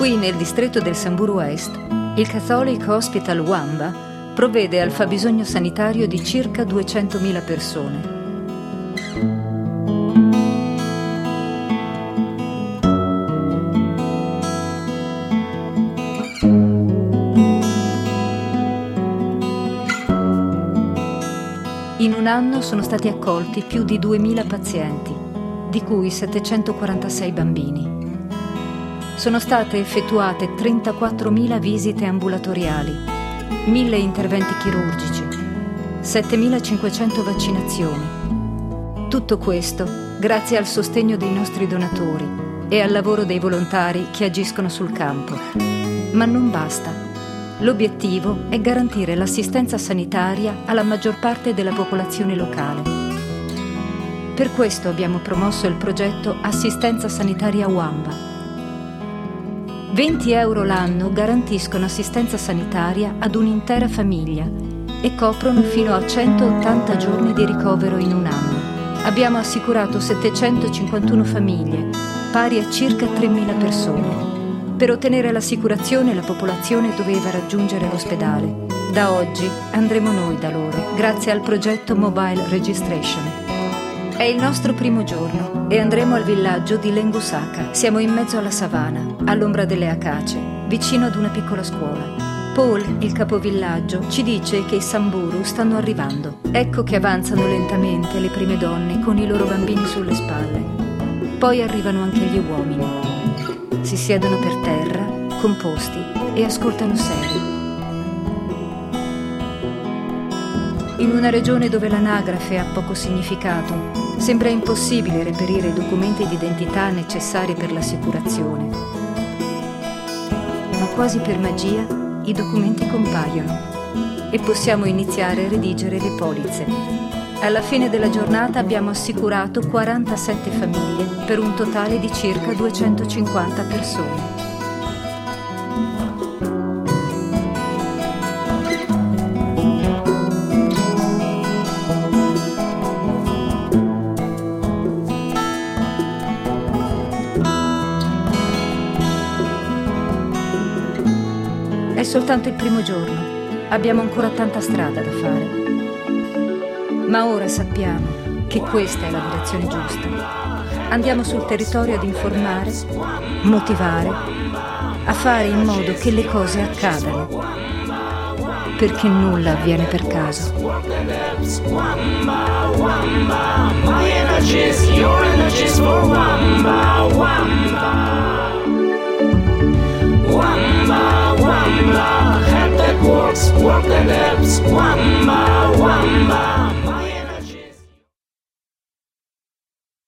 Qui, nel distretto del Samburu Est, il Catholic Hospital Wamba provvede al fabbisogno sanitario di circa 200.000 persone. In un anno sono stati accolti più di 2.000 pazienti, di cui 746 bambini. Sono state effettuate 34.000 visite ambulatoriali, 1.000 interventi chirurgici, 7.500 vaccinazioni. Tutto questo grazie al sostegno dei nostri donatori e al lavoro dei volontari che agiscono sul campo. Ma non basta. L'obiettivo è garantire l'assistenza sanitaria alla maggior parte della popolazione locale. Per questo abbiamo promosso il progetto Assistenza Sanitaria Wamba. 20 euro l'anno garantiscono assistenza sanitaria ad un'intera famiglia e coprono fino a 180 giorni di ricovero in un anno. Abbiamo assicurato 751 famiglie, pari a circa 3.000 persone. Per ottenere l'assicurazione la popolazione doveva raggiungere l'ospedale. Da oggi andremo noi da loro, grazie al progetto Mobile Registration. È il nostro primo giorno e andremo al villaggio di Lengusaka. Siamo in mezzo alla savana, all'ombra delle acace, vicino ad una piccola scuola. Paul, il capovillaggio, ci dice che i Samburu stanno arrivando. Ecco che avanzano lentamente le prime donne con i loro bambini sulle spalle. Poi arrivano anche gli uomini. Si siedono per terra, composti, e ascoltano seri. In una regione dove l'anagrafe ha poco significato, sembra impossibile reperire i documenti di identità necessari per l'assicurazione. Ma quasi per magia i documenti compaiono e possiamo iniziare a redigere le polizze. Alla fine della giornata abbiamo assicurato 47 famiglie per un totale di circa 250 persone. È soltanto il primo giorno, abbiamo ancora tanta strada da fare. Ma ora sappiamo che questa è la direzione giusta. Andiamo sul territorio ad informare, motivare, a fare in modo che le cose accadano, perché nulla avviene per caso. Wamba, wamba, head that works, work the lips, wamba.